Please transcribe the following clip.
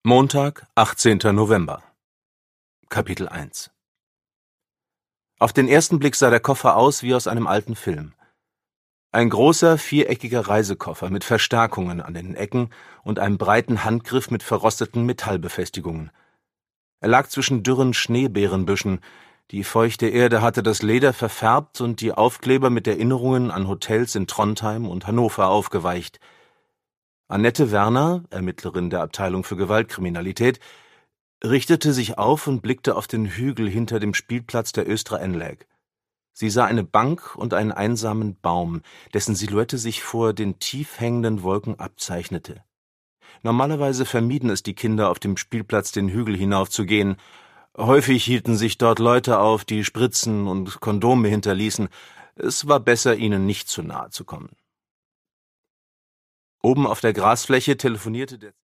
Montag, 18. November. Kapitel 1. Auf den ersten Blick sah der Koffer aus wie aus einem alten Film. Ein großer, viereckiger Reisekoffer mit Verstärkungen an den Ecken und einem breiten Handgriff mit verrosteten Metallbefestigungen. Er lag zwischen dürren Schneebeerenbüschen, die feuchte Erde hatte das Leder verfärbt und die Aufkleber mit Erinnerungen an Hotels in Trondheim und Hannover aufgeweicht. Annette Werner, Ermittlerin der Abteilung für Gewaltkriminalität, richtete sich auf und blickte auf den Hügel hinter dem Spielplatz der Östra Enläg. Sie sah eine Bank und einen einsamen Baum, dessen Silhouette sich vor den tief hängenden Wolken abzeichnete. Normalerweise vermieden es die Kinder, auf dem Spielplatz den Hügel hinaufzugehen. Häufig hielten sich dort Leute auf, die Spritzen und Kondome hinterließen. Es war besser, ihnen nicht zu nahe zu kommen. Oben auf der Grasfläche telefonierte der